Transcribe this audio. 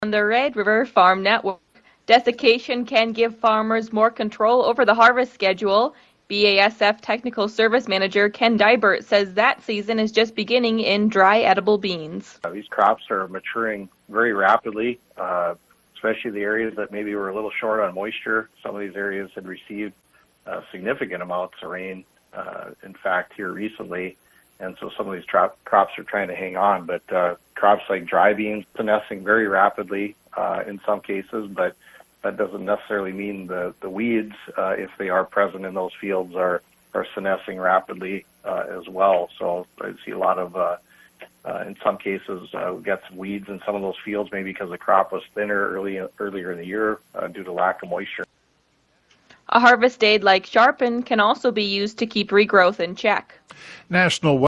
On the Red River Farm Network, desiccation can give farmers more control over the harvest schedule. BASF Technical Service Manager Ken Dybert says that season is just beginning in dry edible beans. These crops are maturing very rapidly, especially the areas that maybe were a little short on moisture. Some of these areas had received significant amounts of rain, in fact, here recently. And so some of these crops are trying to hang on. But crops like dry beans senescing very rapidly in some cases, but that doesn't necessarily mean the weeds, if they are present in those fields, are senescing rapidly as well. So I see a lot of, in some cases, we got some weeds in some of those fields, maybe because the crop was thinner earlier in the year due to lack of moisture. A harvest aid like Sharpen can also be used to keep regrowth in check. National